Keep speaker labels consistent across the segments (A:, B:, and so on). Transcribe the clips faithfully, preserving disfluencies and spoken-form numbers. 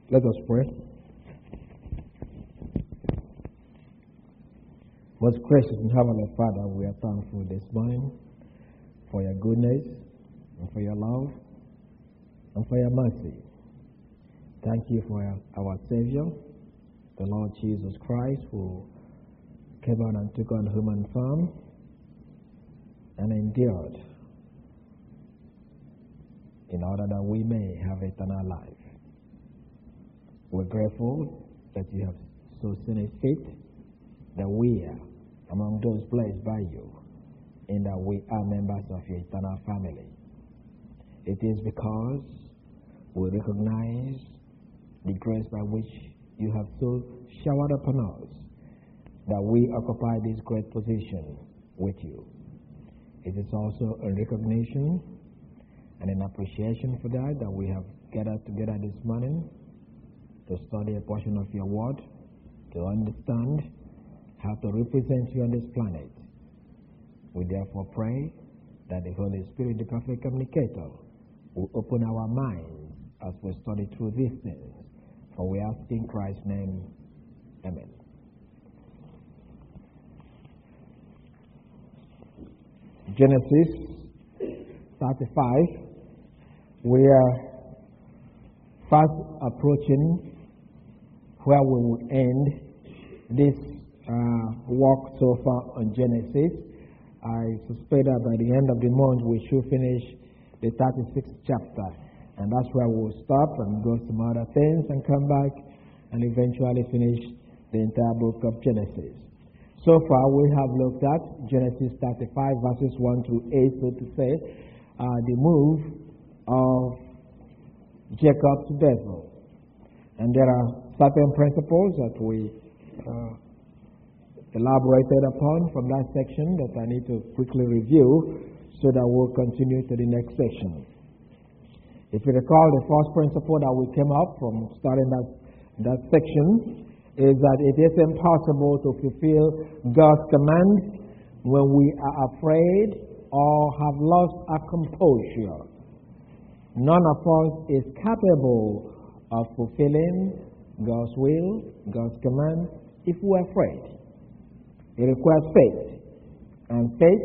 A: Let us pray. Most gracious and heavenly Father, we are thankful this morning for your goodness and for your love and for your mercy. Thank you for our Savior, the Lord Jesus Christ, who came out and took on human form and endured in order that we may have eternal life. We're grateful that you have so seen it fit that we are among those blessed by you, and that we are members of your eternal family. It is because we recognize the grace by which you have so showered upon us that we occupy this great position with you. It is also a recognition and an appreciation for that that we have gathered together this morning to study a portion of your word, to understand how to represent you on this planet. We therefore pray that the Holy Spirit, the perfect communicator, will open our minds as we study through these things. For we ask in Christ's name, amen. Genesis thirty-five, we are fast approaching where we will end this uh, walk so far on Genesis. I suspect that by the end of the month we should finish the thirty-sixth chapter, and that's where we'll stop and go some other things and come back and eventually finish the entire book of Genesis. So far we have looked at Genesis thirty-five verses one through eight, so to say, uh, the move of Jacob to Bethel. And there are certain principles that we uh, elaborated upon from that section that I need to quickly review so that we'll continue to the next section. If you recall, the first principle that we came up from starting that, that section is that it is impossible to fulfill God's command when we are afraid or have lost our composure. None of us is capable of fulfilling God's will, God's command, if we're afraid. It requires faith, and faith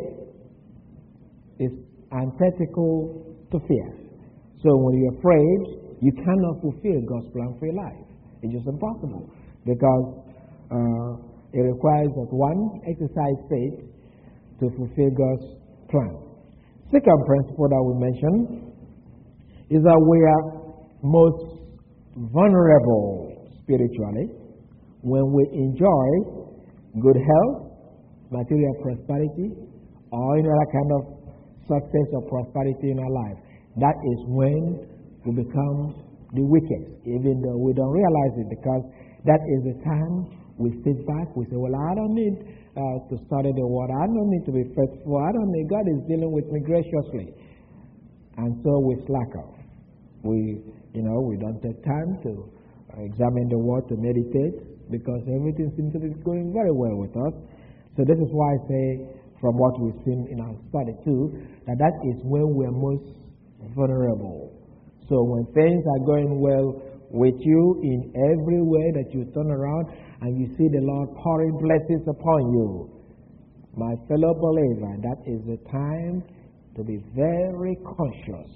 A: is antithetical to fear. So when you're afraid, you cannot fulfill God's plan for your life. It's just impossible, because uh, it requires that one exercise faith to fulfill God's plan. Second principle that we mentioned is that we are most vulnerable spiritually when we enjoy good health, material prosperity, or any other kind of success or prosperity in our life. That is when we become the weakest, even though we don't realize it, because that is the time we sit back, we say, well, I don't need uh, to study the word, I don't need to be faithful, I don't need, God is dealing with me graciously. And so we slack off. We, you know, we don't take time to examine the word, to meditate, because everything seems to be going very well with us. So this is why I say, from what we've seen in our study too, that that is when we're most vulnerable. So when things are going well with you in every way that you turn around and you see the Lord pouring blessings upon you, my fellow believer, that is the time to be very conscious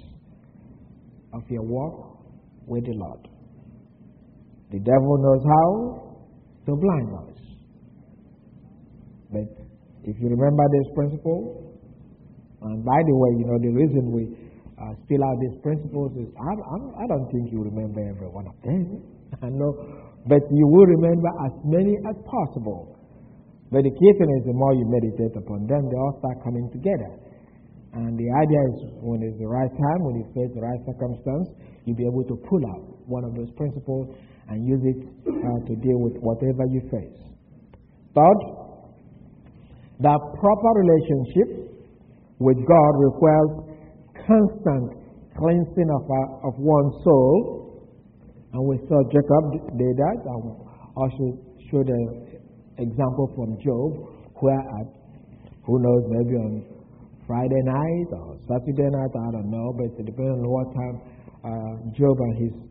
A: of your walk with the Lord. The devil knows how to blind us. But if you remember this principle, and by the way, you know, the reason we uh, spill out these principles is I, I, I don't think you remember every one of them. I know, but you will remember as many as possible. But the key thing is the more you meditate upon them, they all start coming together. And the idea is when it's the right time, when you face the right circumstance, you'll be able to pull out one of those principles and use it uh, to deal with whatever you face. Third, that proper relationship with God requires constant cleansing of, our, of one's soul. And we saw Jacob did that. I also showed an example from Job, where at, who knows, maybe on Friday night or Saturday night, I don't know, but it depends on what time uh, Job and his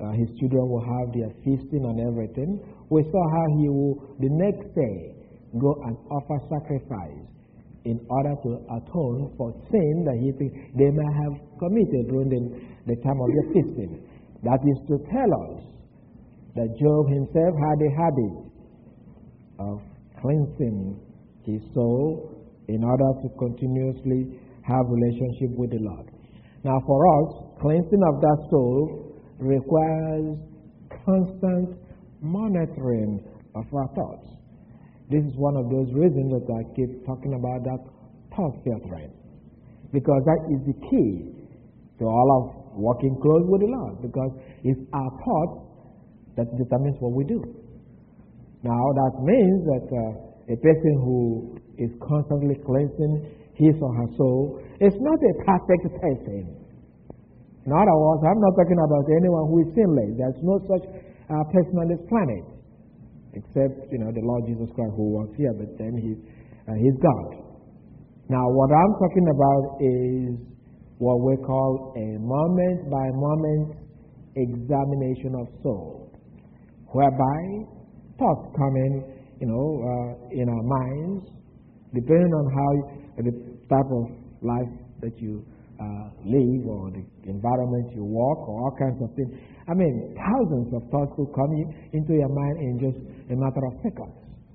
A: uh, his children will have their feasting and everything. We saw how he will, the next day, go and offer sacrifice in order to atone for sin that he think they may have committed during the, the time of their feasting. That is to tell us that Job himself had a habit of cleansing his soul in order to continuously have relationship with the Lord. Now for us, cleansing of that soul requires constant monitoring of our thoughts. This is one of those reasons that I keep talking about that thought filtering. Because that is the key to all of walking close with the Lord. Because it's our thoughts that determines what we do. Now that means that uh, a person who is constantly cleansing his or her soul is not a perfect person. In other words, I'm not talking about anyone who is sinless. There's no such uh, person on this planet, except, you know, the Lord Jesus Christ who was here, but then he, uh, he's God. Now, what I'm talking about is what we call a moment-by-moment examination of soul, whereby thoughts come in, you know, uh, in our minds, depending on how uh, the type of life that you uh, live or the environment you walk or all kinds of things. I mean, thousands of thoughts will come into your mind in just a matter of seconds.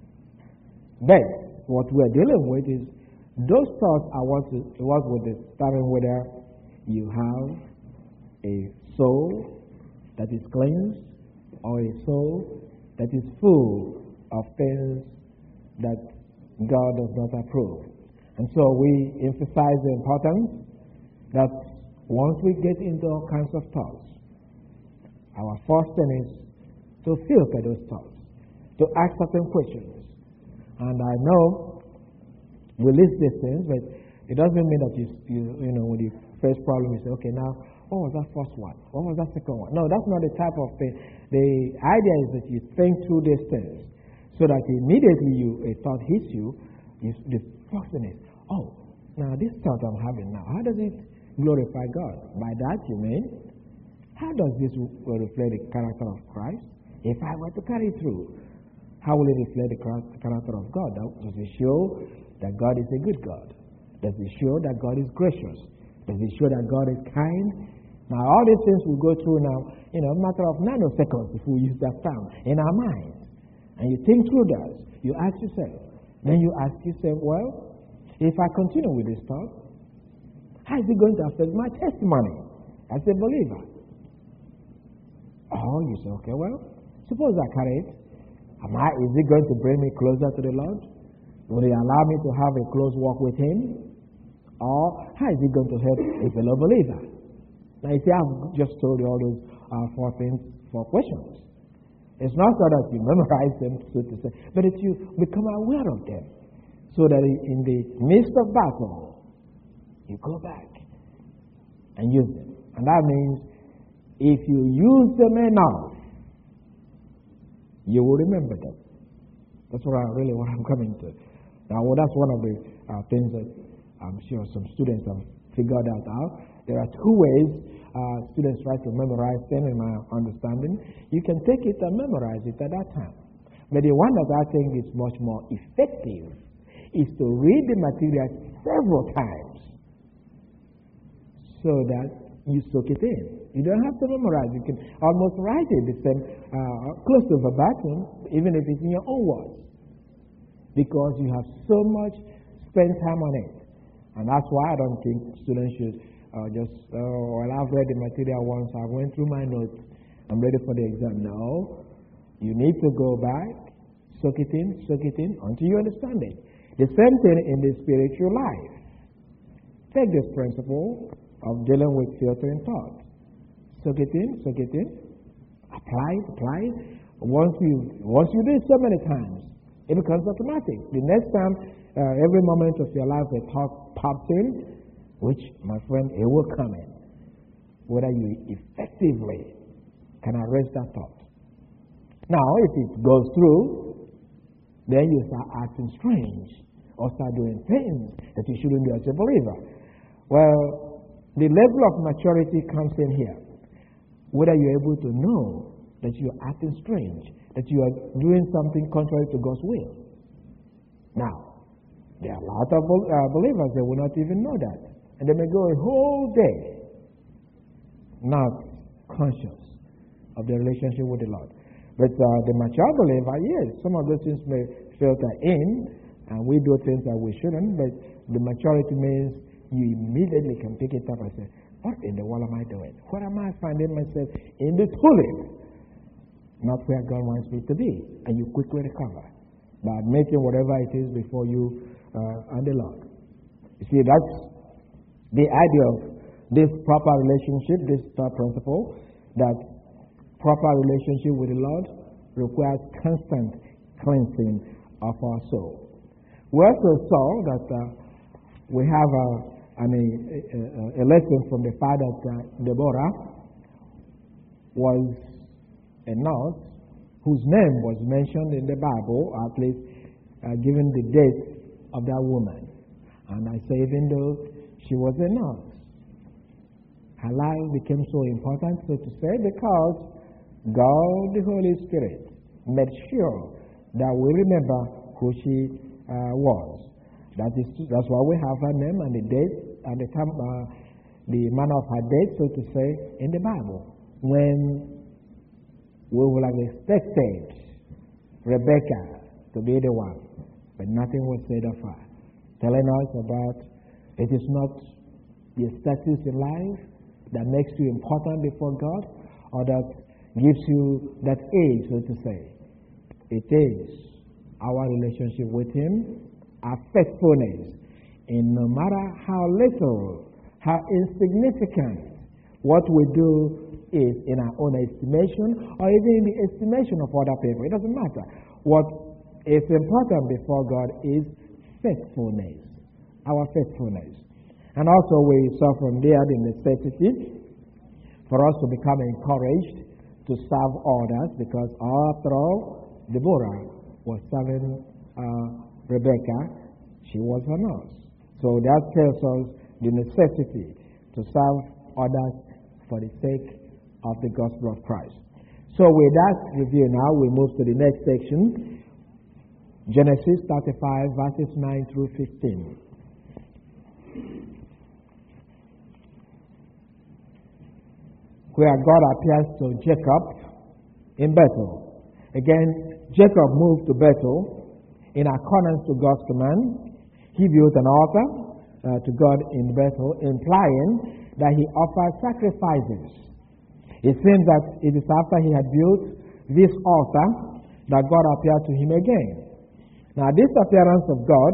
A: But what we're dealing with is those thoughts are what, what will determine whether you have a soul that is cleansed or a soul that is full of things that God does not approve. And so we emphasize the importance that once we get into all kinds of thoughts, our first thing is to filter those thoughts, to ask certain questions. And I know we list these things, but it doesn't mean that you, you, you know, when you face problem, you say, okay, now, what was that first one? What was that second one? No, that's not the type of thing. The idea is that you think through these things so that immediately you, a thought hits you, you the first thing is, oh, now this thought I'm having now, how does it glorify God? By that you mean, how does this reflect the character of Christ? If I were to carry it through, how will it reflect the character of God? Does it show that God is a good God? Does it show that God is gracious? Does it show that God is kind? Now, all these things we go through now, you know, a matter of nanoseconds if we use that term, in our minds. And you think through that. You ask yourself. Then you ask yourself, well, if I continue with this thought, how is it going to affect my testimony as a believer? Oh, you say, okay, well, suppose I carry it. Am I, is it going to bring me closer to the Lord? Will it allow me to have a close walk with Him? Or how is it going to help a fellow believer? Now, you see, I've just told you all those uh, four things, four questions. It's not so that you memorize them, so to say, but that you become aware of them. So that in the midst of battle, you go back and use them. And that means if you use them enough, you will remember them. That's what I really what I'm coming to. Now, well, that's one of the uh, things that I'm sure some students have figured that out. There are two ways uh, students try to memorize them, in my understanding. You can take it and memorize it at that time. But the one that I think is much more effective is to read the material several times so that you soak it in. You don't have to memorize. You can almost write it the same, uh, close to verbatim, even if it's in your own words, because you have so much spent time on it. And that's why I don't think students should uh, just, oh, well, I've read the material once, I went through my notes, I'm ready for the exam. No. You need to go back, soak it in, soak it in, until you understand it. The same thing in the spiritual life. Take this principle of dealing with filtering thought. Soak it in, soak it in, apply it, apply it. Once you, once you do it so many times, it becomes automatic. The next time, uh, every moment of your life, a thought pops in, which, my friend, it will come in. Whether you effectively can arrest that thought. Now, if it goes through, then you start acting strange or start doing things that you shouldn't do as a believer. Well, the level of maturity comes in here. whether you're able to know that you are acting strange, that you are doing something contrary to God's will. Now, there are a lot of uh, believers that will not even know that. And they may go a whole day not conscious of their relationship with the Lord. But uh, the mature believer, yes, some of those things may filter in, and we do things that we shouldn't, but the maturity means you immediately can pick it up and say, what in the world am I doing? What am I finding myself in this pulling? Not where God wants me to be. And you quickly recover by making whatever it is before you uh, and the Lord. You see, that's the idea of this proper relationship, this third principle, that proper relationship with the Lord requires constant cleansing of our soul. We also saw that uh, we have a, I mean, a, a lesson from the fact that uh, Deborah was a nurse whose name was mentioned in the Bible, at least uh, given the date of that woman. And I say, even though she was a nurse, her life became so important, so to say, because God, the Holy Spirit, made sure that we remember who she uh, was. That is, that's why we have her name and the date and the time, uh, the manner of her date, so to say, in the Bible. When we would have expected Rebecca to be the one, but nothing was said of her, telling us about it is not the status in life that makes you important before God, or that gives you that age, so to say. It is our relationship with Him, our faithfulness, and no matter how little, how insignificant what we do is in our own estimation, or even in the estimation of other people. It doesn't matter. What is important before God is faithfulness, our faithfulness. And also we saw from there the necessity for us to become encouraged to serve others, because after all, Deborah was serving uh, Rebecca. She was her nurse. So that tells us the necessity to serve others for the sake of the gospel of Christ. So with that review now, we move to the next section, Genesis thirty-five, verses nine through fifteen. Where God appears to Jacob in Bethel. Again, Jacob moved to Bethel in accordance to God's command. He built an altar uh, to God in Bethel, implying that he offered sacrifices. It seems that it is after he had built this altar that God appeared to him again. Now, this appearance of God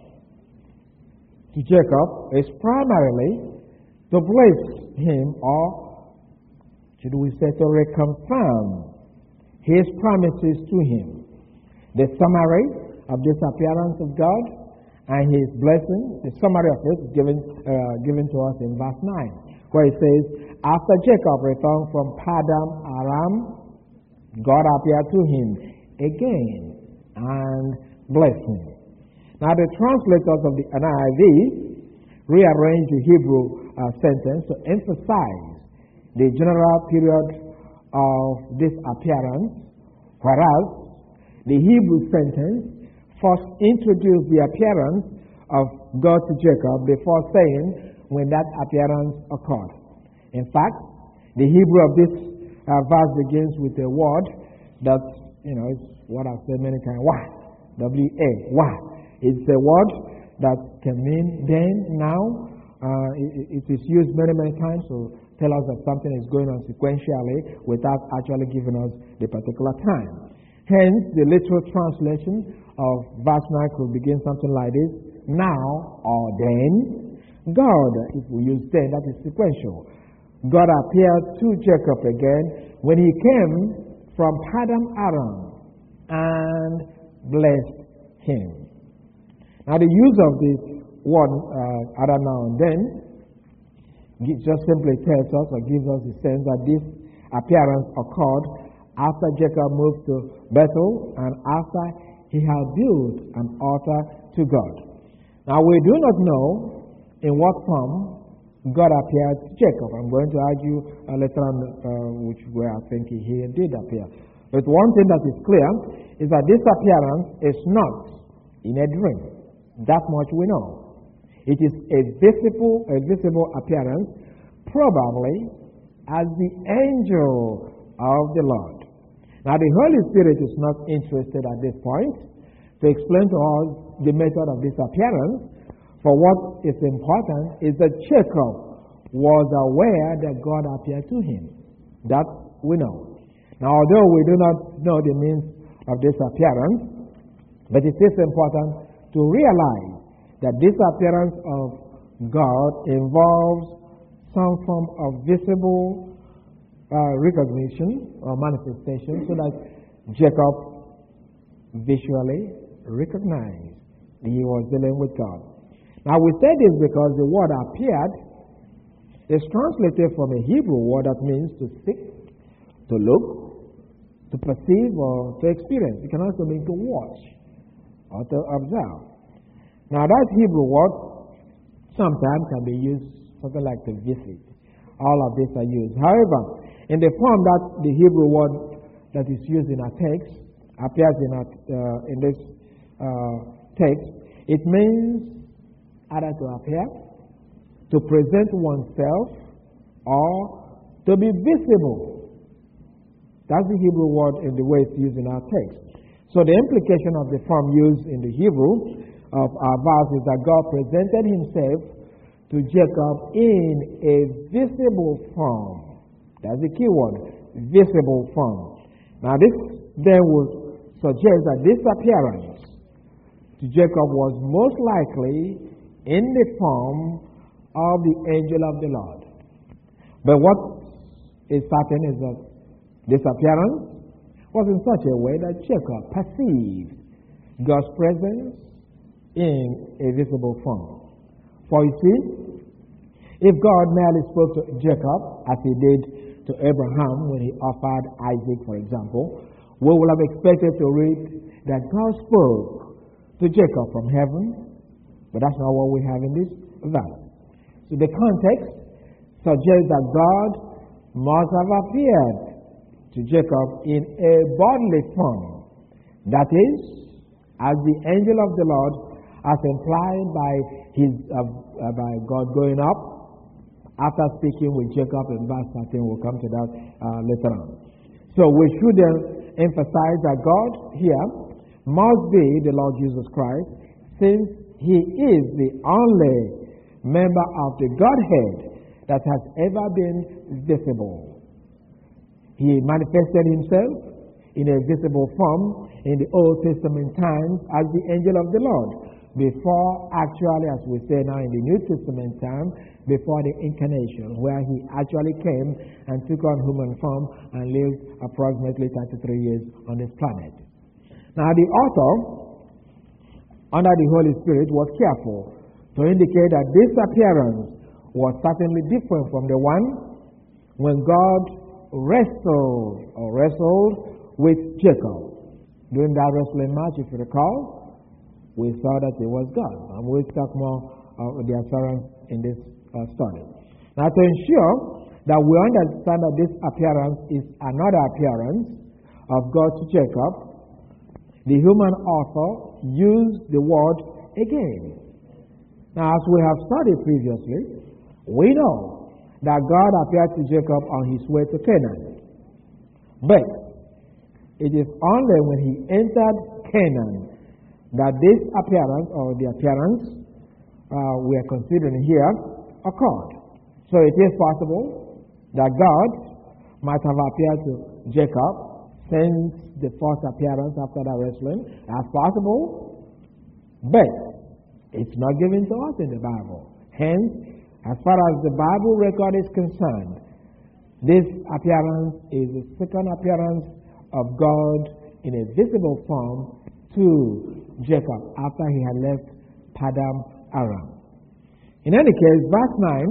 A: to Jacob is primarily to bless him, or should we say to reconfirm his promises to him. The summary of this appearance of God and his blessing, the summary of it is given, uh, given to us in verse nine, where it says, after Jacob returned from Paddan Aram, God appeared to him again and blessed him. Now the translators of the N I V rearranged the Hebrew uh, sentence to emphasize the general period of this appearance, whereas the Hebrew sentence first introduced the appearance of God to Jacob before saying when that appearance occurred. In fact, the Hebrew of this uh, verse begins with a word that, you know, it's what I've said many times, why, W A, why. It's a word that can mean then, now. Uh, it, it is used many, many times to tell us that something is going on sequentially without actually giving us the particular time. Hence, the literal translation of verse nine could begin something like this: now or then. God, if we use then, that is sequential. God appeared to Jacob again when he came from Paddan Aram and blessed him. Now, the use of the word uh, other now and then just simply tells us or gives us the sense that this appearance occurred after Jacob moved to Bethel and after he had built an altar to God. Now, we do not know in what form God appeared to Jacob. I'm going to argue uh, later on uh, which way I think he, he did appear. But one thing that is clear is that this appearance is not in a dream. That much we know. It is a visible, a visible appearance, probably as the angel of the Lord. Now the Holy Spirit is not interested at this point to explain to us the method of this appearance. For what is important is that Jacob was aware that God appeared to him. That we know. Now, although we do not know the means of this appearance, but it is important to realize that this appearance of God involves some form of visible uh, recognition or manifestation, so that Jacob visually recognized that he was dealing with God. Now we say this because the word appeared is translated from a Hebrew word that means to see, to look, to perceive, or to experience. It can also mean to watch or to observe. Now that Hebrew word sometimes can be used something like to visit. All of these are used. However, in the form that the Hebrew word that is used in our text appears in, our, uh, in this uh, text, it means either to appear, to present oneself, or to be visible. That's the Hebrew word in the way it's used in our text. So the implication of the form used in the Hebrew of our verse is that God presented himself to Jacob in a visible form. That's the key word, visible form. Now this then would suggest that this appearance to Jacob was most likely in the form of the angel of the Lord. But what is certain is that this appearance was in such a way that Jacob perceived God's presence in a visible form. For you see, if God merely spoke to Jacob as he did to Abraham when he offered Isaac, for example, we would have expected to read that God spoke to Jacob from heaven. But that's not what we have in this verse. So the context suggests that God must have appeared to Jacob in a bodily form. That is, as the angel of the Lord, as implied by his uh, uh, by God going up after speaking with Jacob in verse thirteen. We'll come to that uh, later on. So we should then emphasize that God here must be the Lord Jesus Christ, since he is the only member of the Godhead that has ever been visible. He manifested himself in a visible form in the Old Testament times as the angel of the Lord, before actually, as we say now in the New Testament time, before the incarnation, where he actually came and took on human form and lived approximately thirty-three years on this planet. Now the author, under the Holy Spirit, was careful to indicate that this appearance was certainly different from the one when God wrestled or wrestled with Jacob. During that wrestling match, if you recall, we saw that it was God. And we'll talk more of the appearance in this uh, study. Now, to ensure that we understand that this appearance is another appearance of God to Jacob, the human author used the word again. Now, as we have studied previously, we know that God appeared to Jacob on his way to Canaan. But it is only when he entered Canaan that this appearance, or the appearance uh, we are considering here, occurred. So it is possible that God might have appeared to Jacob since the first appearance after the wrestling. That's possible, but it's not given to us in the Bible. Hence, as far as the Bible record is concerned, this appearance is the second appearance of God in a visible form to Jacob after he had left Padam Aram. In any case, verse nine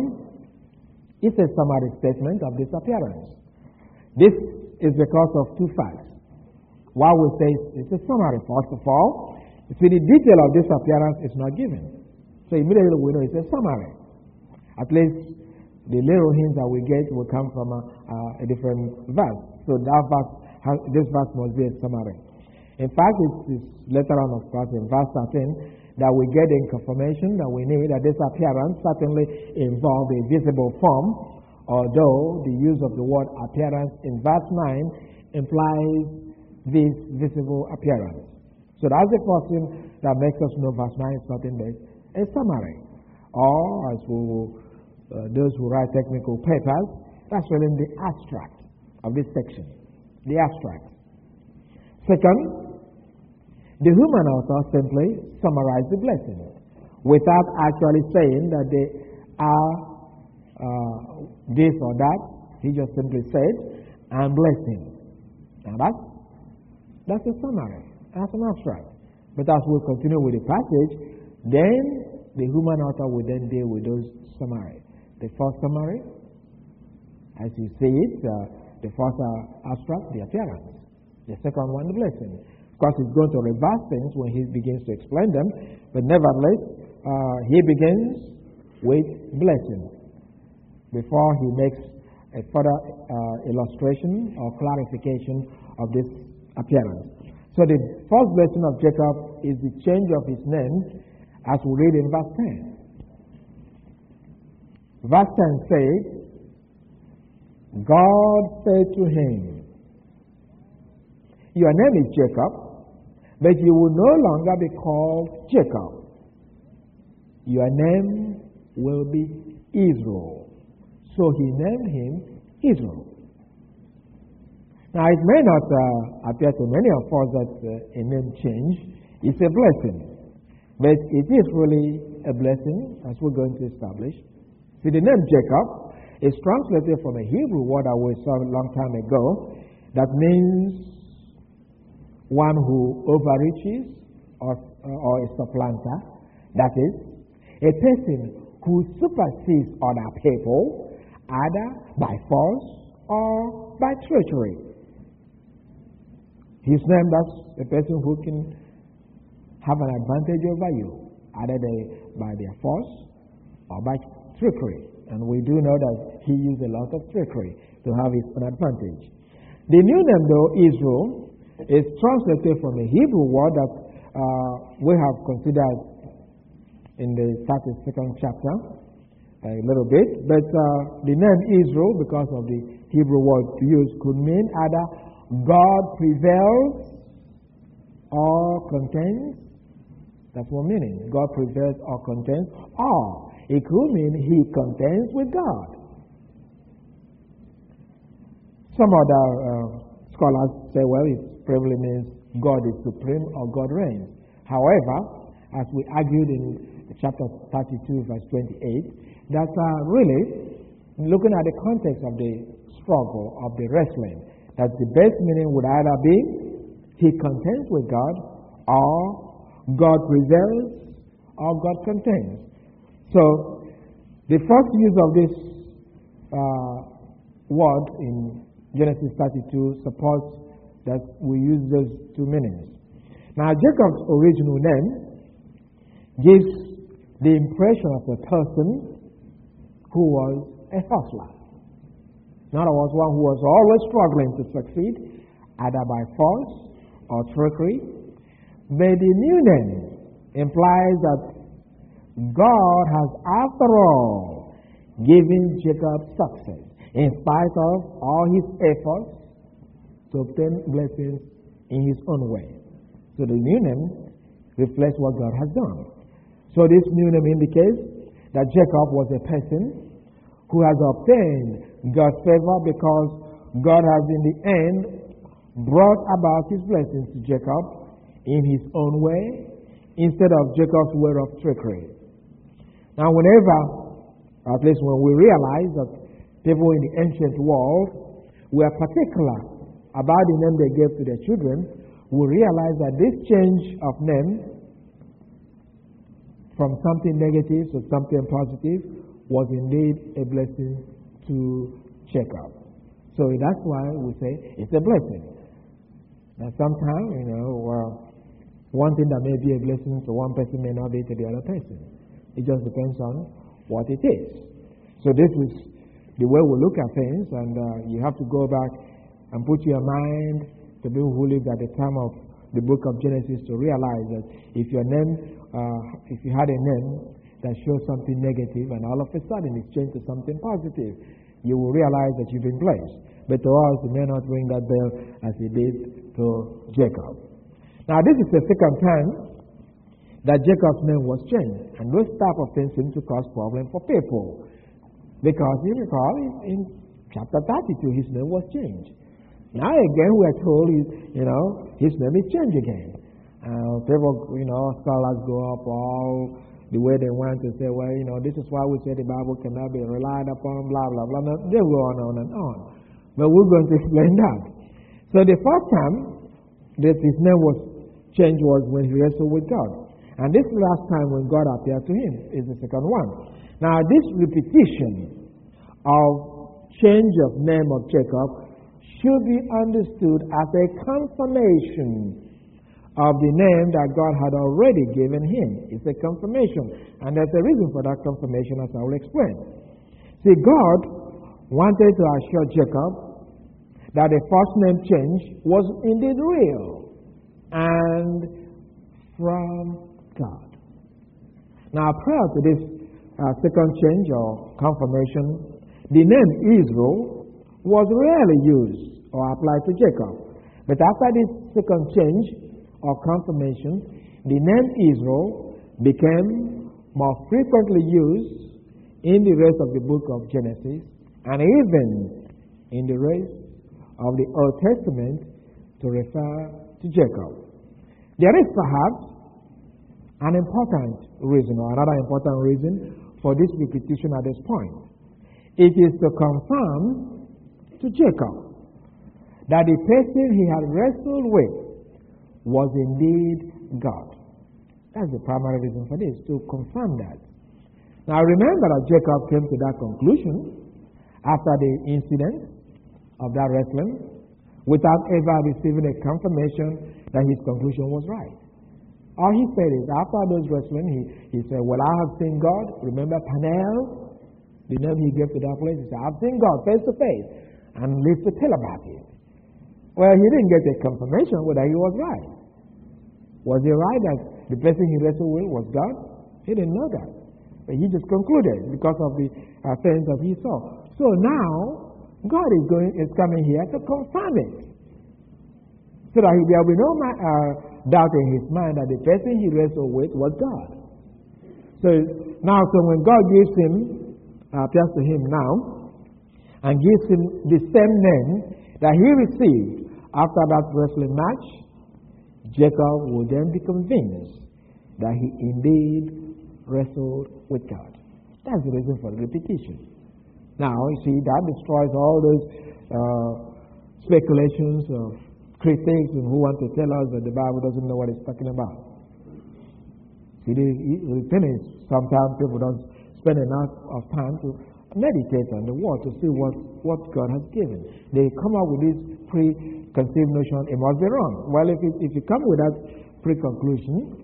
A: is a summary statement of this appearance. This is because of two facts. Why we say it's a summary, first of all, you see, the detail of this appearance is not given. So immediately we know it's a summary. At least the little hints that we get will come from a, a different verse. So that verse, has, this verse must be a summary. In fact, it's, it's later on, of course, in verse thirteen, that we get the confirmation that we need that this appearance certainly involved a visible form, although the use of the word appearance in verse nine implies this visible appearance. So that's the first thing that makes us know verse nine is nothing but a summary. Or, as we will, uh, those who write technical papers, that's really the abstract of this section. The abstract. Second, the human author simply summarized the blessing without actually saying that they are uh, this or that. He just simply said, "I'm blessing." Now that's, that's a summary. That's an abstract. But as we continue with the passage, then the human author will then deal with those summaries. The first summary, as you see it, uh, the first uh, abstract, the appearance. The second one, the blessing. Of course, he's going to reverse things when he begins to explain them, but nevertheless, uh, he begins with blessing before he makes a further uh, illustration or clarification of this appearance. So the first blessing of Jacob is the change of his name, as we read in verse ten. Verse ten says, God said to him, "Your name is Jacob, but you will no longer be called Jacob. Your name will be Israel." So he named him Israel. Now, it may not uh, appear to many of us that uh, a name change is a blessing, but it is really a blessing, as we're going to establish. See, the name Jacob is translated from a Hebrew word that we saw a long time ago that means one who overreaches or, or a supplanter. That is, a person who supersedes other people either by force or by treachery. His name, that's a person who can have an advantage over you, either they, by their force or by trickery. And we do know that he used a lot of trickery to have his own advantage. The new name, though, Israel, is translated from a Hebrew word that uh, we have considered in the thirty-second chapter a little bit. But uh, the name Israel, because of the Hebrew word used, could mean either God prevails or contends. That's one meaning. God prevails or contends. Or it could mean he contends with God. Some other uh, scholars say, well, it probably means God is supreme or God reigns. However, as we argued in chapter thirty-two, verse twenty-eight, that uh, really, looking at the context of the struggle, of the wrestling, that the best meaning would either be he contends with God, or God prevails, or God contends. So, the first use of this uh, word in Genesis thirty-two supports that we use those two meanings. Now, Jacob's original name gives the impression of a person who was a hustler. In other words, one who was always struggling to succeed, either by force or trickery. But the new name implies that God has, after all, given Jacob success, in spite of all his efforts to obtain blessings in his own way. So the new name reflects what God has done. So this new name indicates that Jacob was a person who has obtained God's favor because God has in the end brought about his blessings to Jacob in his own way instead of Jacob's way of trickery. Now, whenever, at least when we realize that people in the ancient world were particular about the name they gave to their children, we realize that this change of name from something negative to something positive was indeed a blessing to Jacob. So that's why we say it's a blessing. Now sometimes, you know, well, one thing that may be a blessing to one person may not be to the other person. It just depends on what it is. So this is the way we look at things, and uh, you have to go back and put your mind to people who lived at the time of the book of Genesis to realize that if your name, uh, if you had a name that shows something negative and all of a sudden it's changed to something positive, you will realize that you've been blessed. But to us, it may not ring that bell as it did to Jacob. Now, this is the second time that Jacob's name was changed, and those type of things seem to cause problems for people. Because you recall, in chapter thirty-two, his name was changed. Now again, we are told, you know, his name is changed again. Uh, people, you know, scholars go up all the way they want to say, well, you know, this is why we say the Bible cannot be relied upon, blah, blah, blah. They go on and on and on. But we're going to explain that. So the first time that his name was changed was when he wrestled with God. And this last time when God appeared to him is the second one. Now, this repetition of change of name of Jacob should be understood as a confirmation of the name that God had already given him. It's a confirmation. And there's a reason for that confirmation, as I will explain. See, God wanted to assure Jacob that the first name change was indeed real and from God. Now, prior to this uh, second change or confirmation, the name Israel was rarely used or applied to Jacob. But after this second change or confirmation, the name Israel became more frequently used in the rest of the book of Genesis and even in the rest of the Old Testament to refer to Jacob. There is perhaps an important reason or another important reason for this repetition at this point. It is to confirm to Jacob that the person he had wrestled with was indeed God. That's the primary reason for this, to confirm that. Now remember that Jacob came to that conclusion after the incident of that wrestling without ever receiving a confirmation that his conclusion was right. All he said is, after those wrestling, he, he said, well, I have seen God. Remember Peniel? The name he gave to that place. He said, I've seen God face to face and lived to tell about it. Well, he didn't get a confirmation whether he was right. Was he right that the person he wrestled with was God? He didn't know that. But he just concluded because of the uh, things that he saw. So now, God is going is coming here to confirm it. So that there will be no uh, doubt in his mind that the person he wrestled with was God. So now, so when God gives him, uh, appears to him now, and gives him the same name that he received after that wrestling match, Jacob will then be convinced that he indeed wrestled with God. That's the reason for the repetition. Now, you see, that destroys all those uh, speculations of critics and who want to tell us that the Bible doesn't know what it's talking about. See, the, the thing is, sometimes people don't spend enough of time to meditate on the word to see what, what God has given. They come up with this preconceived notion, it must be wrong. Well, if, it, if you come with that pre-conclusion,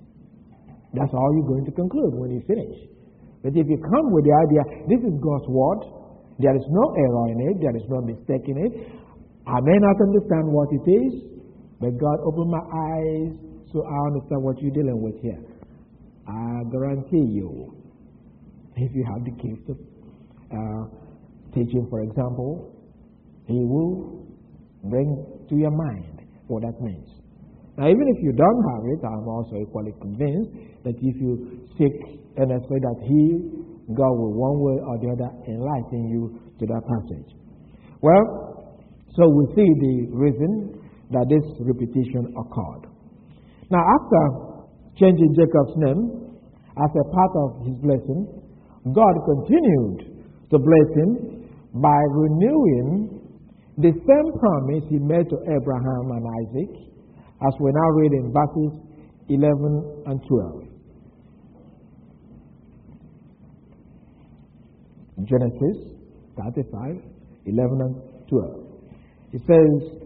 A: that's all you're going to conclude when you finish. But if you come with the idea, this is God's word, there is no error in it, there is no mistake in it, I may not understand what it is, but God opened my eyes so I understand what you're dealing with here. I guarantee you, if you have the gift of uh, teaching, for example, He will bring to your mind what that means. Now, even if you don't have it, I'm also equally convinced that if you seek earnestly that He, God will one way or the other enlighten you to that passage. Well, so we see the reason that this repetition occurred. Now, after changing Jacob's name as a part of his blessing, God continued to bless him by renewing the same promise he made to Abraham and Isaac, as we now read in verses eleven and twelve. Genesis thirty-five, eleven and twelve. It says,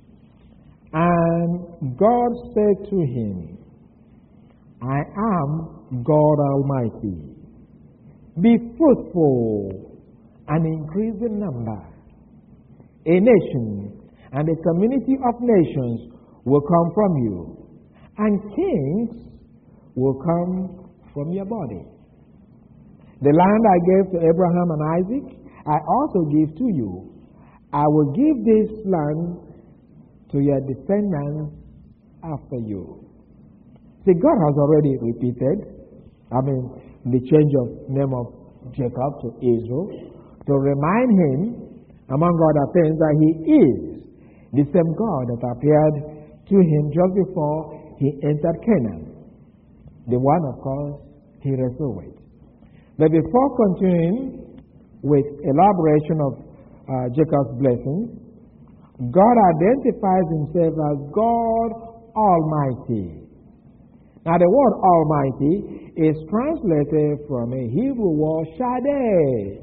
A: and God said to him, I am God Almighty. Be fruitful and increase in number. A nation and a community of nations will come from you, and kings will come from your body. The land I gave to Abraham and Isaac, I also give to you. I will give this land to your descendants after you. See, God has already repeated, I mean, the change of name of Jacob to Israel, to remind him, among other things, that he is the same God that appeared to him just before he entered Canaan. The one, of course, he wrestled with. But before continuing with elaboration of uh, Jacob's blessings, God identifies himself as God Almighty. Now, the word Almighty is translated from a Hebrew word Shaddai.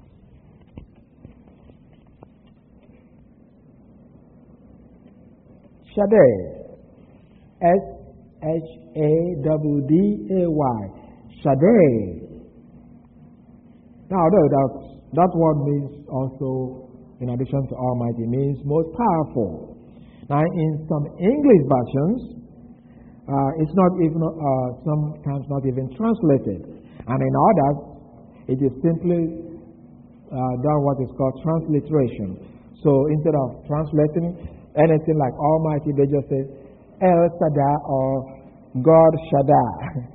A: Shaddai. S H A W D A Y. Shaddai. Now, that, that word means also, in addition to Almighty, means most powerful. Now, in some English versions, uh, it's not even, uh, sometimes not even translated. And in others, it is simply uh, done what is called transliteration. So instead of translating anything like Almighty, they just say El Shaddai or God Shaddai.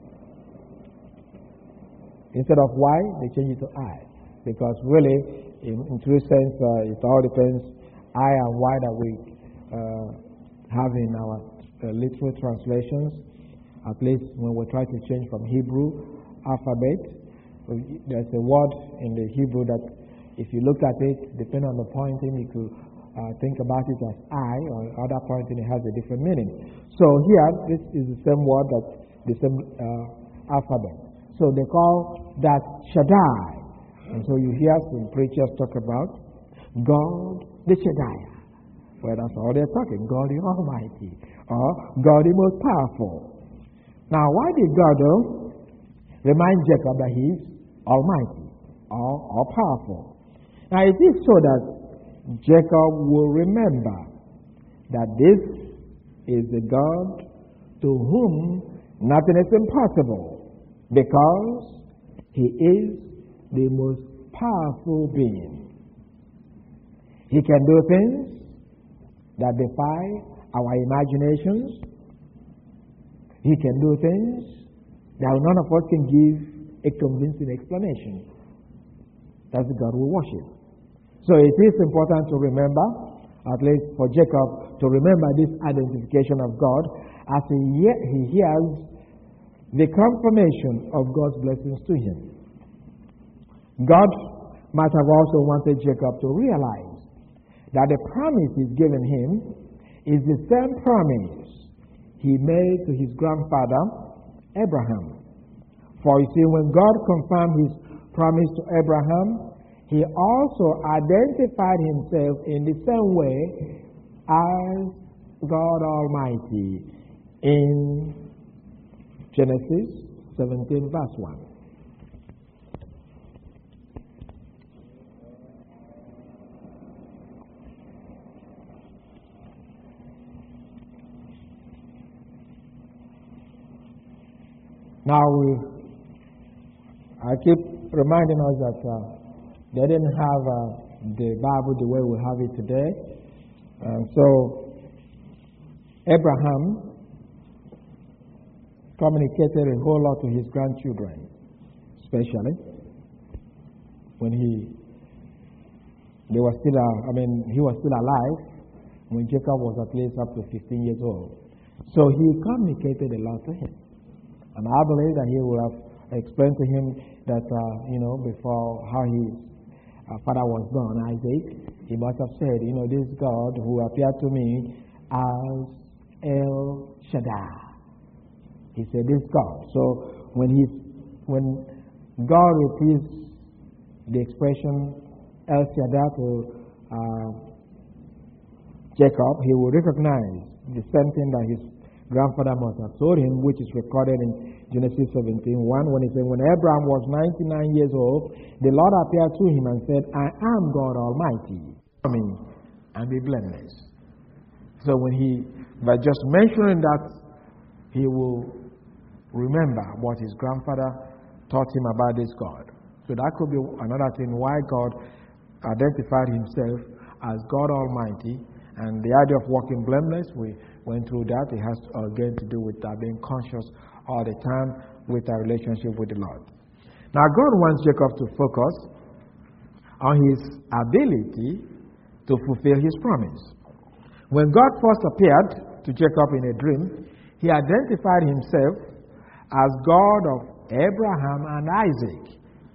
A: Instead of Y, they change it to I. Because really, in, in true sense, uh, it all depends I and Y that we uh, have in our uh, literal translations. At least when we try to change from Hebrew alphabet, there's a word in the Hebrew that if you look at it, depending on the pointing, you could uh, think about it as I, or other pointing, it has a different meaning. So here, this is the same word, that the same uh, alphabet. So they call that Shaddai. And so you hear some preachers talk about God the Shaddai. Well, that's all they're talking, God the Almighty, or God the most powerful. Now, why did God, though, remind Jacob that he is Almighty, or all powerful? Now, it is so that Jacob will remember that this is the God to whom nothing is impossible, because he is the most powerful being. He can do things that defy our imaginations. He can do things that none of us can give a convincing explanation. That's the God we worship. So it is important to remember, at least for Jacob, to remember this identification of God as he, he hears the confirmation of God's blessings to him. God might have also wanted Jacob to realize that the promise he's given him is the same promise he made to his grandfather Abraham. For you see, when God confirmed his promise to Abraham, he also identified himself in the same way as God Almighty in Genesis seventeen, verse one. Now, we, I keep reminding us that uh, they didn't have uh, the Bible the way we have it today. And so, Abraham communicated a whole lot to his grandchildren, especially when he they were still uh, I mean he was still alive when Jacob was at least up to fifteen years old. So he communicated a lot to him, and I believe that he would have explained to him that uh, you know before how his uh, father was born, Isaac, he must have said, you know, this God who appeared to me as El Shaddai. He said, this God. So when he, when God repeats the expression El Shaddai to uh, Jacob, he will recognize the same thing that his grandfather must have told him, which is recorded in Genesis seventeen one, when he said, when Abraham was ninety-nine years old, the Lord appeared to him and said, I am God Almighty. Come in and be blameless. So when he, by just mentioning that, he will remember what his grandfather taught him about this God. So that could be another thing why God identified himself as God Almighty. And the idea of walking blameless, we went through that. It has again to do with uh, being conscious all the time with our relationship with the Lord. Now God wants Jacob to focus on his ability to fulfill his promise. When God first appeared to Jacob in a dream, he identified himself as God of Abraham and Isaac.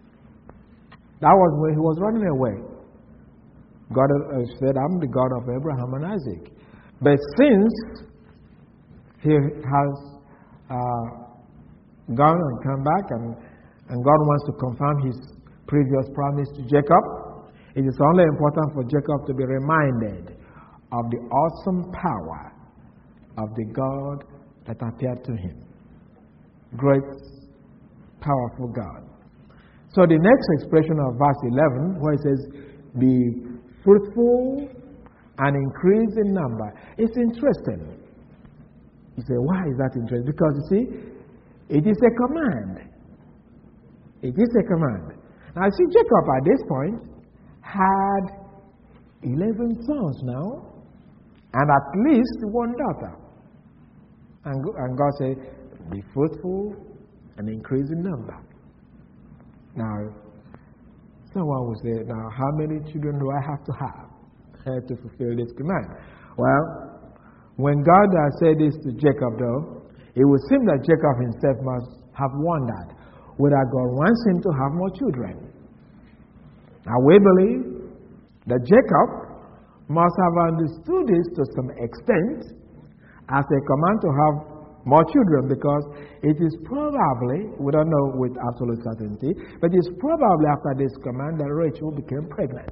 A: That was when he was running away. God said, I'm the God of Abraham and Isaac. But since he has uh, gone and come back, and, and God wants to confirm his previous promise to Jacob, it is only important for Jacob to be reminded of the awesome power of the God that appeared to him. Great, powerful God. So the next expression of verse eleven, where it says, be fruitful and increase in number. It's interesting. You say, why is that interesting? Because you see, it is a command. It is a command. Now, see, Jacob at this point had eleven sons now, and at least one daughter. And, and God said, be fruitful and increase in number. Now, someone will say, now, how many children do I have to have to fulfill this command? Well, when God uh, said this to Jacob, though, it would seem that Jacob himself must have wondered whether God wants him to have more children. Now, we believe that Jacob must have understood this to some extent as a command to have more children, because it is probably, we don't know with absolute certainty, but it's probably after this command that Rachel became pregnant.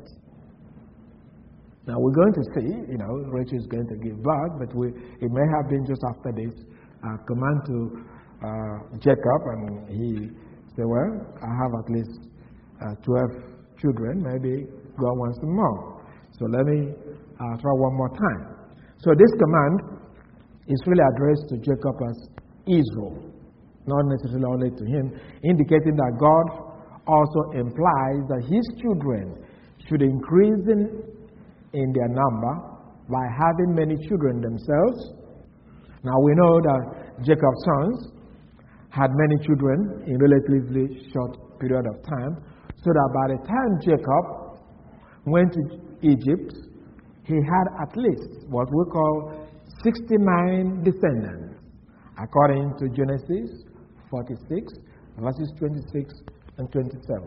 A: Now we're going to see, you know, Rachel is going to give birth, but we, it may have been just after this uh, command to uh, Jacob, and he said, well, I have at least uh, twelve children, maybe God wants some more. So let me uh, try one more time. So this command is really addressed to Jacob as Israel, not necessarily only to him, indicating that God also implies that his children should increase in, in their number by having many children themselves. Now we know that Jacob's sons had many children in relatively short period of time, so that by the time Jacob went to Egypt, he had at least what we call sixty-nine descendants, according to Genesis forty-six, verses twenty-six and twenty-seven.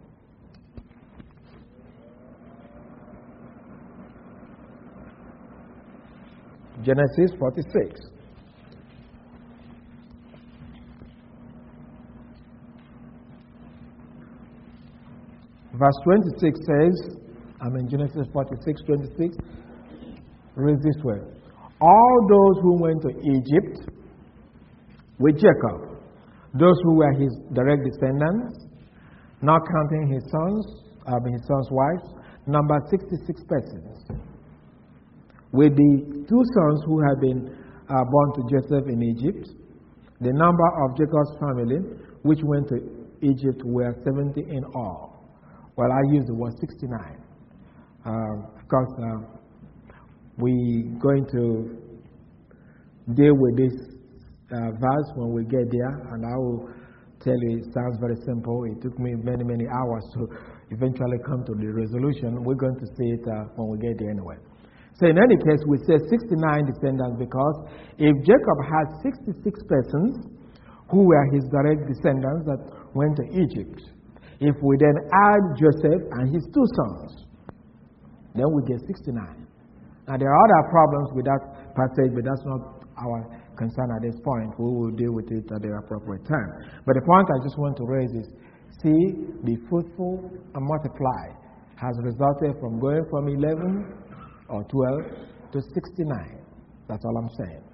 A: Genesis forty-six. Verse twenty-six says, I'm in Genesis forty-six, twenty-six, reads this way. All those who went to Egypt with Jacob, those who were his direct descendants, not counting his sons, I mean his sons' wives, numbered sixty-six persons. With the two sons who had been uh, born to Joseph in Egypt, the number of Jacob's family, which went to Egypt, were seventy in all. Well, I use the word sixty-nine. Um, of course, uh, we're going to deal with this uh, verse when we get there, and I will tell you it sounds very simple. It took me many, many hours to eventually come to the resolution. We're going to see it uh, when we get there anyway. So in any case, we say sixty-nine descendants, because if Jacob had sixty-six persons who were his direct descendants that went to Egypt, if we then add Joseph and his two sons, then we get sixty-nine. Now, there are other problems with that passage, but that's not our concern at this point. We will deal with it at the appropriate time. But the point I just want to raise is, see, be fruitful and multiply has resulted from going from eleven or twelve to sixty-nine. That's all I'm saying.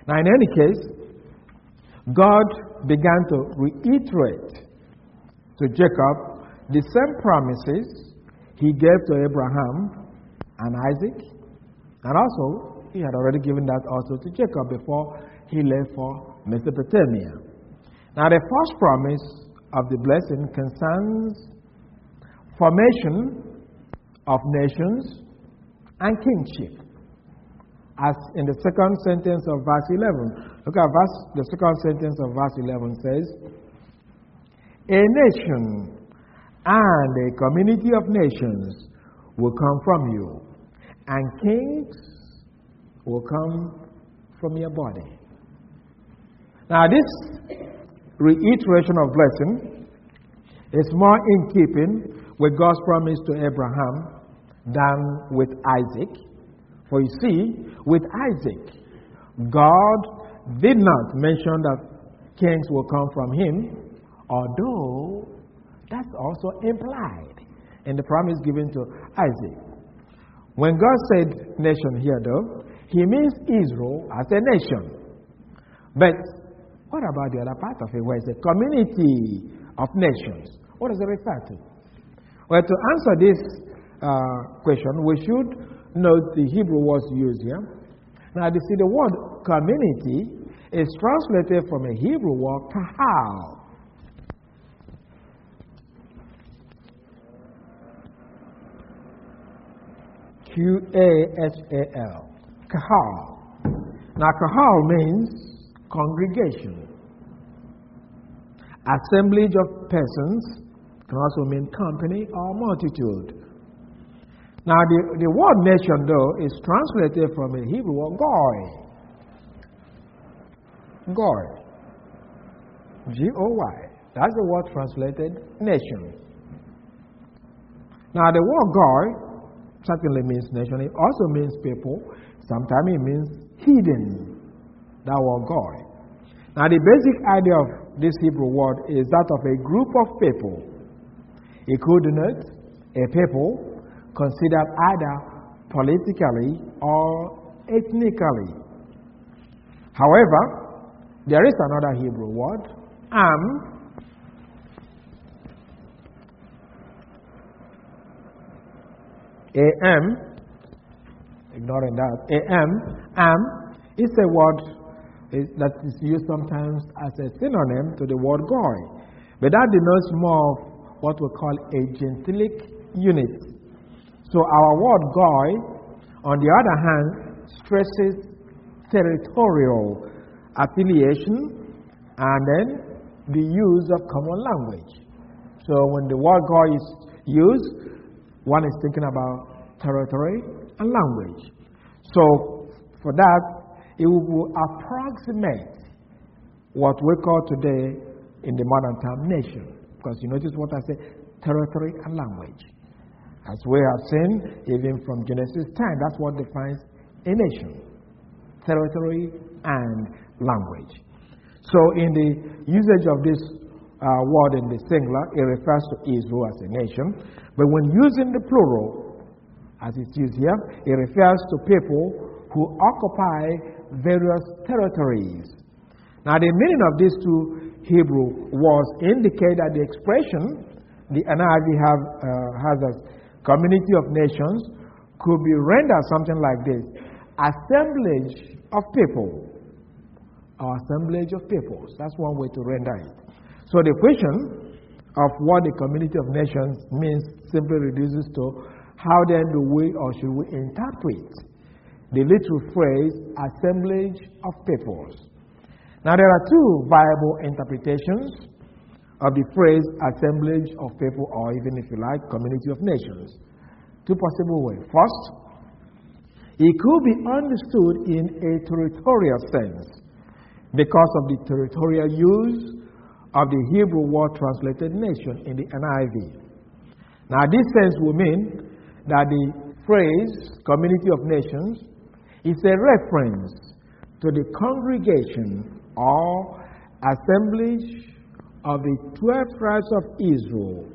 A: Now, in any case, God began to reiterate to Jacob the same promises he gave to Abraham and Isaac, and also he had already given that also to Jacob before he left for Mesopotamia. Now, the first promise of the blessing concerns formation of nations and kingship. As in the second sentence of verse eleven. Look at verse, the second sentence of verse eleven says, a nation and a community of nations will come from you, and kings will come from your body. Now, this reiteration of blessing is more in keeping with God's promise to Abraham than with Isaac. For you see, with Isaac, God did not mention that kings will come from him, although that's also implied in the promise given to Isaac. When God said nation here, though, he means Israel as a nation. But what about the other part of it, where it's a community of nations? What does it refer to? Well, to answer this uh, question, we should note the Hebrew words used here. Now, you see, the word community is translated from a Hebrew word, kahal. Q A H A L. Kahal. Now, kahal means congregation. Assemblage of persons can also mean company or multitude. Now, the, the word nation, though, is translated from a Hebrew word, goy. Goy. G O Y. That's the word translated nation. Now, the word goy certainly means nation. It also means people. Sometimes it means hidden. That word goy. Now, the basic idea of this Hebrew word is that of a group of people. It could denote a people considered either politically or ethnically. However, there is another Hebrew word, am, am, ignoring that, am, am is a word that is used sometimes as a synonym to the word goy. But that denotes more of what we call a gentilic unit. So our word goy, on the other hand, stresses territorial affiliation and then the use of common language. So when the word goy is used, one is thinking about territory and language. So for that, it will approximate what we call today in the modern term nation. Because you notice what I say, territory and language. As we have seen, even from Genesis ten, that's what defines a nation. Territory and language. So in the usage of this uh, word in the singular, it refers to Israel as a nation. But when using the plural, as it's used here, it refers to people who occupy various territories. Now, the meaning of these two Hebrew words indicate that the expression the N I V have, uh, has as community of nations could be rendered something like this: assemblage of people, or assemblage of peoples. That's one way to render it. So the question of what the community of nations means simply reduces to how then do we or should we interpret the literal phrase assemblage of peoples. Now, there are two viable interpretations of the phrase assemblage of people, or even if you like, community of nations. Two possible ways. First, it could be understood in a territorial sense because of the territorial use of the Hebrew word translated nation in the N I V. Now, this sense will mean that the phrase community of nations is a reference to the congregation or assemblage of the twelve tribes of Israel,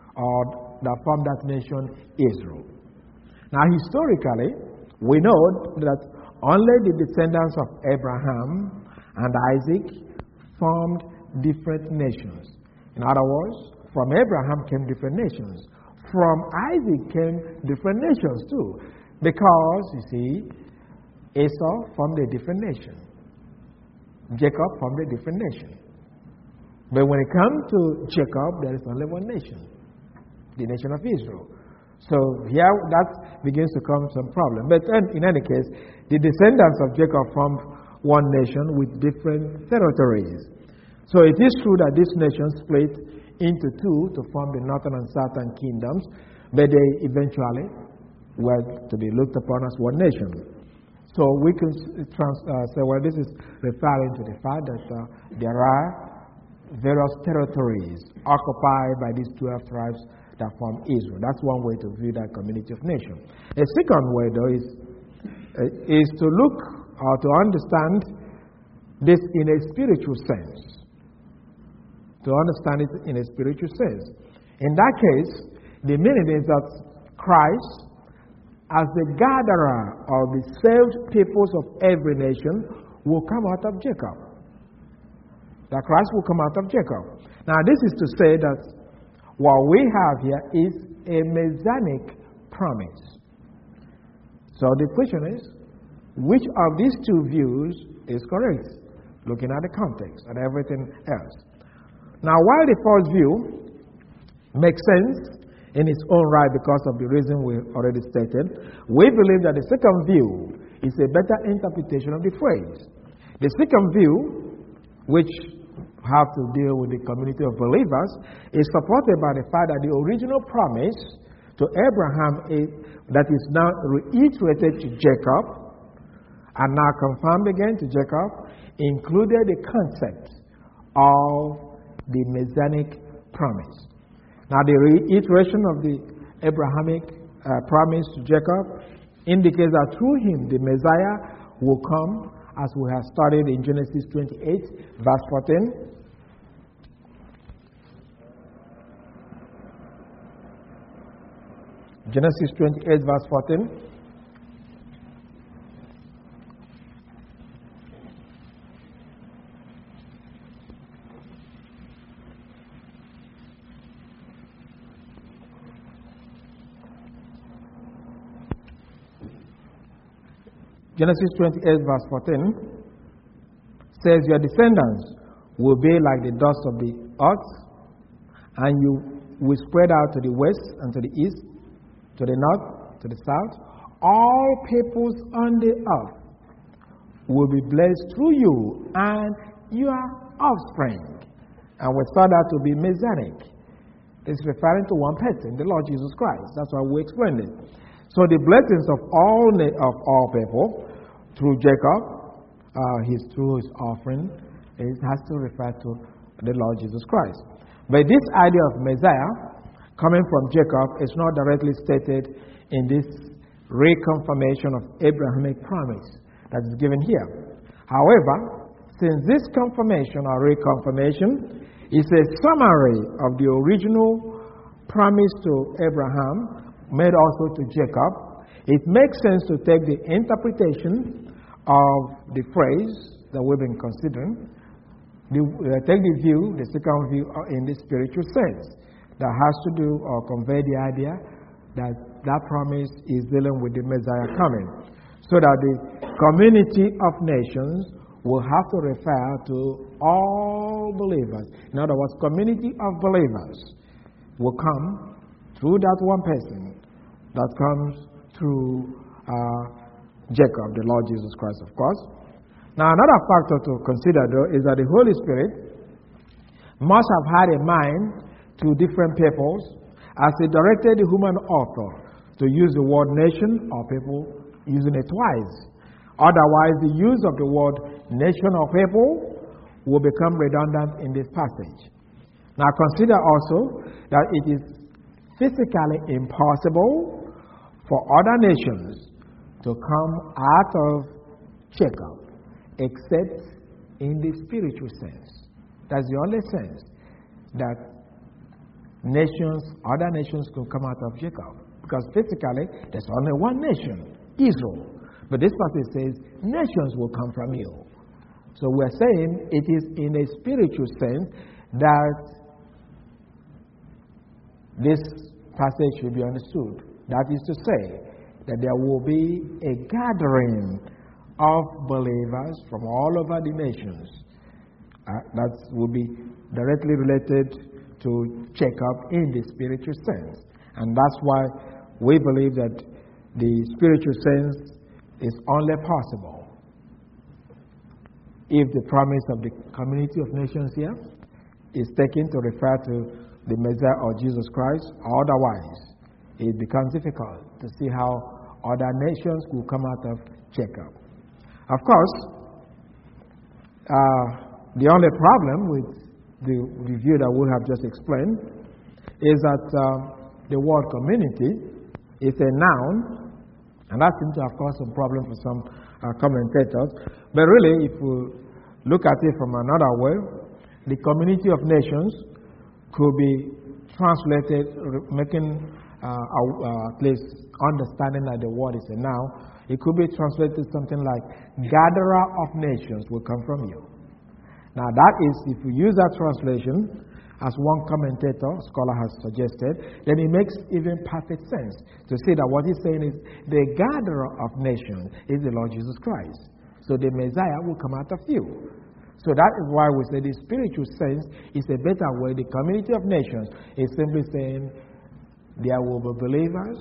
A: or that form that nation Israel. Now, historically, we know that only the descendants of Abraham and Isaac formed different nations. In other words, from Abraham came different nations. From Isaac came different nations too. Because, you see, Esau formed a different nation. Jacob formed a different nation. But when it comes to Jacob, there is only one nation, the nation of Israel. So here that begins to come some problem. But in any case, the descendants of Jacob formed one nation with different territories. So it is true that this nation split into two to form the northern and southern kingdoms, but they eventually were to be looked upon as one nation. So we can trans, uh, say, well, this is referring to the fact that uh, there are various territories occupied by these twelve tribes that form Israel. That's one way to view that community of nations. A second way, though, is, uh, is to look or to understand this in a spiritual sense. To understand it in a spiritual sense. In that case, the meaning is that Christ, as the gatherer of the saved peoples of every nation, will come out of Jacob. That Christ will come out of Jacob. Now, this is to say that what we have here is a messianic promise. So the question is, which of these two views is correct? Looking at the context and everything else. Now, while the first view makes sense in its own right because of the reason we already stated, we believe that the second view is a better interpretation of the phrase. The second view, which have to deal with the community of believers, is supported by the fact that the original promise to Abraham is, that is now reiterated to Jacob and now confirmed again to Jacob, included the concept of the Messianic promise. Now, the reiteration of the Abrahamic uh, promise to Jacob indicates that through him the Messiah will come, as we have studied in Genesis twenty-eight, verse fourteen. Genesis twenty-eight, verse fourteen. Genesis twenty-eight, verse fourteen says, your descendants will be like the dust of the earth, and you will spread out to the west and to the east, to the north, to the south. All peoples on the earth will be blessed through you and your offspring. And we saw that to be Messianic. It's referring to one person, the Lord Jesus Christ. That's why we explained it. So the blessings of all of all people through Jacob, uh, his through his offering, it has to refer to the Lord Jesus Christ. But this idea of Messiah coming from Jacob is not directly stated in this reconfirmation of Abrahamic promise that is given here. However, since this confirmation or reconfirmation is a summary of the original promise to Abraham made also to Jacob, it makes sense to take the interpretation of the phrase that we've been considering, the, uh, take the view, the second view in the spiritual sense that has to do or convey the idea that that promise is dealing with the Messiah coming, so that the community of nations will have to refer to all believers. In other words, community of believers will come through that one person that comes through uh, Jacob, the Lord Jesus Christ, of course. Now, another factor to consider, though, is that the Holy Spirit must have had a mind to different peoples as he directed the human author to use the word nation or people using it twice. Otherwise, the use of the word nation or people will become redundant in this passage. Now, consider also that it is physically impossible for other nations to come out of Jacob except in the spiritual sense. That's the only sense that nations, other nations could come out of Jacob. Because physically, there's only one nation, Israel. But this passage says, nations will come from you. So we're saying it is in a spiritual sense that this passage should be understood. That is to say, that there will be a gathering of believers from all over the nations. Uh, that will be directly related to Jacob in the spiritual sense. And that's why we believe that the spiritual sense is only possible if the promise of the community of nations here is taken to refer to the Messiah or Jesus Christ. Otherwise, it becomes difficult to see how other nations will come out of Jacob. Of course, uh, the only problem with the review that we have just explained is that uh, the word community is a noun, and that seems to have caused some problem for some uh, commentators. But really, if we look at it from another way, the community of nations could be translated, making uh, uh, at least understanding that the word is a noun. It could be translated something like, gatherer of nations will come from you. Now that is, if we use that translation, as one commentator, scholar has suggested, then it makes even perfect sense to say that what he's saying is, the gatherer of nations is the Lord Jesus Christ. So the Messiah will come out of you. So that is why we say the spiritual sense is a better way. The community of nations is simply saying, there will be believers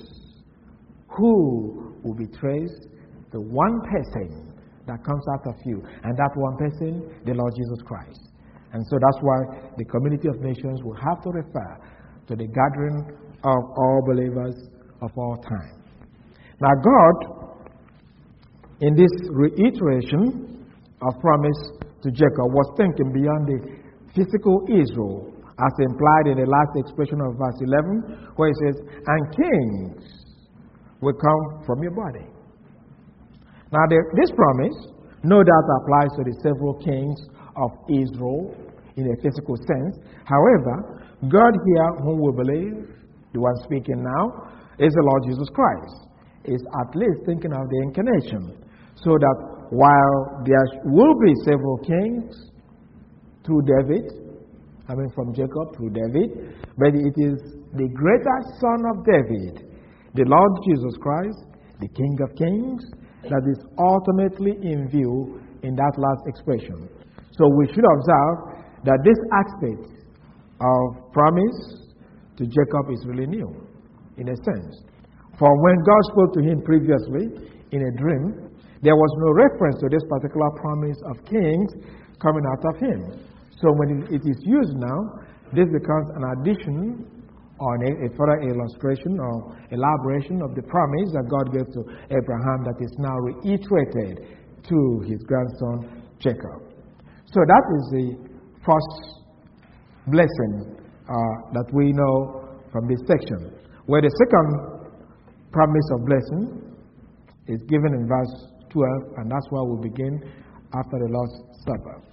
A: who will be traced to one person that comes out of you, and that one person, the Lord Jesus Christ. And so that's why the community of nations will have to refer to the gathering of all believers of all time. Now God, in this reiteration of promise to Jacob, was thinking beyond the physical Israel, as implied in the last expression of verse eleven, where it says, and kings will come from your body. Now, the, this promise no doubt applies to the several kings of Israel in a physical sense. However, God here, whom we believe, the one speaking now, is the Lord Jesus Christ, is at least thinking of the incarnation. So that while there will be several kings through David, I mean from Jacob through David, but it is the greater son of David, the Lord Jesus Christ, the King of Kings, that is ultimately in view in that last expression. So we should observe that this aspect of promise to Jacob is really new, in a sense. For when God spoke to him previously in a dream, there was no reference to this particular promise of kings coming out of him. So when it is used now, this becomes an addition or a further illustration or elaboration of the promise that God gave to Abraham that is now reiterated to his grandson Jacob. So that is the first blessing uh, that we know from this section. Where the second promise of blessing is given in verse twelve, and that's where we begin after the Lord's Supper.